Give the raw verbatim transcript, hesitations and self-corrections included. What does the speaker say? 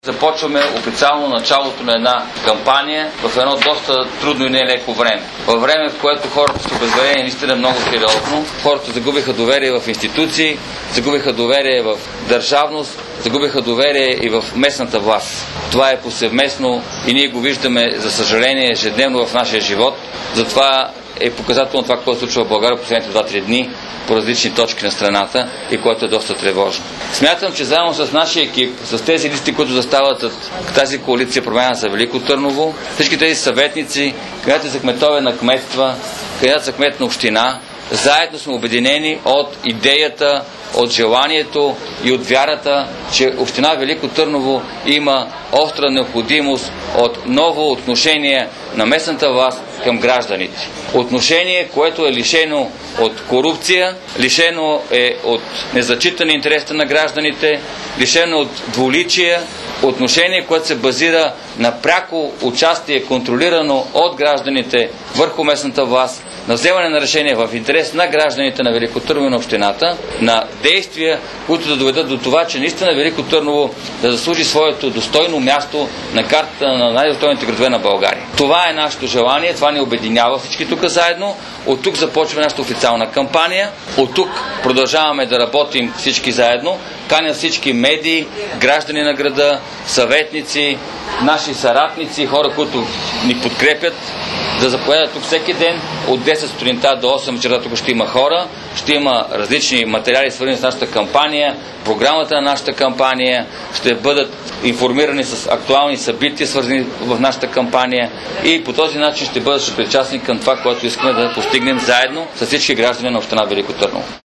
Започваме официално началото на една кампания в едно доста трудно и нелеко време. Във време, в което хората са обезверени наистина много сериозно, хората загубиха доверие в институции, загубиха доверие в държавност, загубиха доверие и в местната власт. Това е повсеместно и ние го виждаме, за съжаление, ежедневно в нашия живот. Затова е показателно това, което се случва в България последните два-три дни по различни точки на страната и което е доста тревожно. Смятам, че заедно с нашия екип, с тези листи, които застават от тази коалиция Промяна за Велико Търново, всички тези съветници, кандидати за кметове на кметства, кандидати за кмет на община, заедно сме обединени от идеята, от желанието и от вярата, че община Велико Търново има остра необходимост от ново отношение на местната власт към гражданите. Отношение, което е лишено от корупция, лишено е от незачитане интересите на гражданите, лишено от двуличия, отношение, което се базира на пряко участие, контролирано от гражданите върху местната власт, на вземане на решение в интерес на гражданите на Велико Търново и на общината, на действия, които да доведат до това, че наистина Велико Търново да заслужи своето достойно място на картата на най-достойните градове на България. Това е нашето желание, това ни обединява всички тук заедно. От тук започва нашата официална кампания. От тук продължаваме да работим всички заедно. Каня всички медии, граждани на града, съветници, наши съратници, хора, които ни подкрепят, да заповядат тук всеки ден от десет сутринта до осем вечерта. Тук ще има хора, ще има различни материали, свързани с нашата кампания, програмата на нашата кампания, ще бъдат информирани с актуални събития, свързани в нашата кампания, и по този начин ще бъдат причастни към това, което искаме да постигнем заедно с всички граждани на община Велико Търново.